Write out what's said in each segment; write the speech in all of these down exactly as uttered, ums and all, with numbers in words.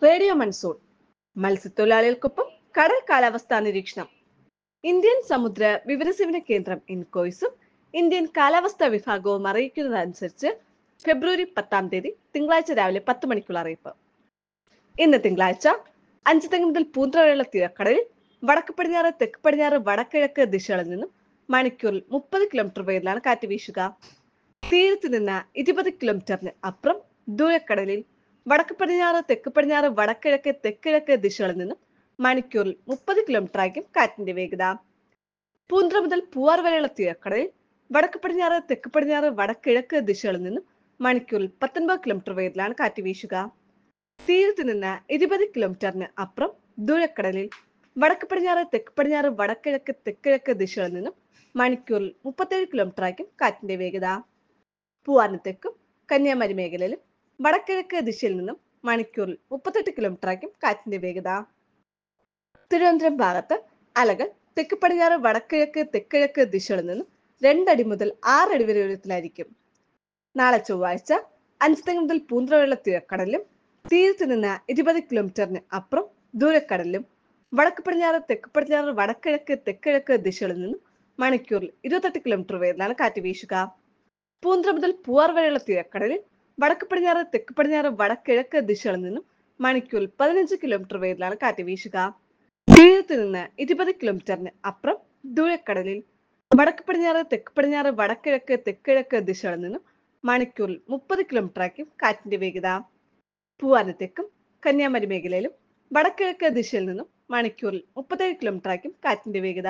Radio monsoon മത്സ്യത്തൊഴിലാളികൾക്കൊപ്പം കടൽ കാലാവസ്ഥാ നിരീക്ഷണം. ഇന്ത്യൻ സമുദ്ര വിവരസേവന കേന്ദ്രം ഇൻകോയ്സും ഇന്ത്യൻ കാലാവസ്ഥാ വിഭാഗവും അറിയിക്കുന്നതനുസരിച്ച് ഫെബ്രുവരി പത്താം തീയതി തിങ്കളാഴ്ച രാവിലെ പത്ത് മണിക്കുള്ള അറിയിപ്പ്. ഇന്ന് തിങ്കളാഴ്ച അഞ്ചുതെങ്ങ് മുതൽ പൂന്തറ വരെയുള്ള തീരക്കടലിൽ വടക്ക് പടിഞ്ഞാറ് തെക്ക് പടിഞ്ഞാറ് വടക്കിഴക്ക് ദിശകളിൽ നിന്നും മണിക്കൂറിൽ മുപ്പത് കിലോമീറ്റർ വേഗത്തിലാണ് കാറ്റ് വീശുക. തീരത്ത് നിന്ന് ഇരുപത് കിലോമീറ്ററിന് അപ്പുറം ദൂരക്കടലിൽ വടക്ക് പടിഞ്ഞാറ് തെക്ക് പടിഞ്ഞാറ് വടക്കിഴക്ക് തെക്കിഴക്ക് ദിശകളിൽ നിന്നും മണിക്കൂറിൽ മുപ്പത് കിലോമീറ്റർ ആയിരിക്കും കാറ്റിന്റെ വേഗത. പൂന്തറ മുതൽ പൂവാർ വരെയുള്ള തീരക്കടലിൽ വടക്ക് പടിഞ്ഞാറ് തെക്ക് പടിഞ്ഞാറ് വടക്കിഴക്ക് ദിശകളിൽ നിന്നും മണിക്കൂറിൽ പത്തൊൻപത് കിലോമീറ്റർ വേഗത്തിലാണ് കാറ്റ് വീശുക. തീരത്ത് നിന്ന് ഇരുപത് കിലോമീറ്ററിന് അപ്പുറം ദൂരക്കടലിൽ വടക്ക് പടിഞ്ഞാറ് തെക്ക് പടിഞ്ഞാറ് വടക്കിഴക്ക് തെക്കിഴക്ക് ദിശകളിൽ നിന്നും മണിക്കൂറിൽ മുപ്പത്തേഴ് കിലോമീറ്റർ ആയിരിക്കും കാറ്റിന്റെ വേഗത. പൂവാറിന് തെക്കും കന്യാകുമാരി മേഖലയിലും വടക്കിഴക്ക് ദിശയിൽ നിന്നും മണിക്കൂറിൽ മുപ്പത്തെട്ട് കിലോമീറ്റർ ആയിരിക്കും കാറ്റിന്റെ വേഗത. തിരുവനന്തപുരം ഭാഗത്ത് അലകൾ തെക്ക് പടിഞ്ഞാറ് വടക്കിഴക്ക് തെക്കിഴക്ക് ദിശകളിൽ നിന്നും രണ്ടടി മുതൽ ആറടി വരെ ഉയരത്തിലായിരിക്കും. നാളെ ചൊവ്വാഴ്ച അഞ്ചുതെങ്ങ് മുതൽ പൂന്തറ വരെയുള്ള തീരക്കടലിലും തീരത്ത് നിന്ന് ഇരുപത് കിലോമീറ്ററിന് അപ്പുറം ദൂരക്കടലിലും വടക്ക് പടിഞ്ഞാറ് തെക്ക് പടിഞ്ഞാറ് വടക്കിഴക്ക് തെക്കിഴക്ക് ദിശകളിൽ നിന്നും മണിക്കൂറിൽ ഇരുപത്തെട്ട് കിലോമീറ്റർ വേഗത്തിലാണ് കാറ്റ് വീശുക. പൂന്തറ മുതൽ പൂവാർ വരെയുള്ള തീരക്കടലിൽ വടക്ക് പടിഞ്ഞാറ് തെക്ക് പടിഞ്ഞാറ് വടക്കിഴക്ക് ദിശകളിൽ നിന്നും മണിക്കൂറിൽ പതിനഞ്ച് കിലോമീറ്റർ വേഗത്തിലാണ് കാറ്റ് വീശുക. തീരത്ത് നിന്ന് ഇരുപത് കിലോമീറ്ററിന് അപ്പുറം ദൂരക്കടലിൽ വടക്ക് പടിഞ്ഞാറ് തെക്ക് പടിഞ്ഞാറ് വടക്കിഴക്ക് തെക്കിഴക്ക് ദിശകളിൽ നിന്നും മണിക്കൂറിൽ മുപ്പത് കിലോമീറ്റർ ആയിരിക്കും കാറ്റിന്റെ വേഗത. പൂവാറിന് തെക്കും കന്യാകുമാരി മേഖലയിലും വടക്കിഴക്ക് ദിശയിൽ നിന്നും മണിക്കൂറിൽ മുപ്പത്തേഴ് കിലോമീറ്റർ ആയിരിക്കും കാറ്റിന്റെ വേഗത.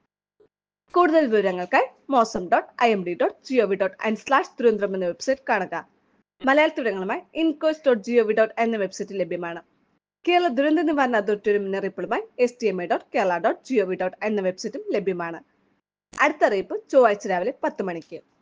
കൂടുതൽ വിവരങ്ങൾക്കായി Mausam dot I M D dot G O V dot in slash Thiruvananthapuram എന്ന വെബ്സൈറ്റ് കാണുക. മലയാളത്തിൽ വിവരങ്ങളുമായി ഇൻകോയ്സ് ഡോട്ട് ജിഒവി ഡോട്ട് എന്ന വെബ്സൈറ്റിൽ ലഭ്യമാണ്. കേരള ദുരന്ത നിവാരണ അതോറിറ്റിയുടെ മുന്നറിയിപ്പുകളുമായി S T M I dot Kerala dot G O V dot എന്ന വെബ്സൈറ്റും ലഭ്യമാണ്. അടുത്ത അറിയിപ്പ് ചൊവ്വാഴ്ച രാവിലെ പത്ത് മണിക്ക്.